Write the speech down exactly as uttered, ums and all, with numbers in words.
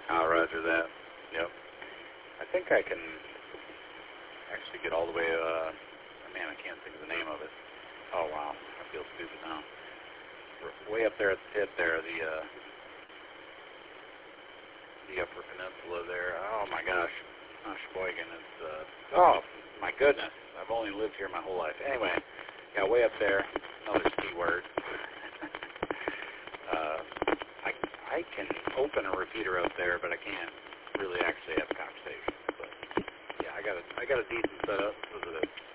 I'll roger that. Yep. I think I can actually get all the way, uh, man, I can't think of the name of it. Oh, wow. I feel stupid now. Way up there at the tip there, the, uh, the Upper Peninsula there. Oh, my gosh. Not Sheboygan. It's, uh, oh, my goodness. I've only lived here my whole life. Anyway, yeah, way up there. Another C word. uh, I, I can open a repeater out there, but I can't really actually have a conversation. But, yeah, I got a, I got a decent setup. This is it.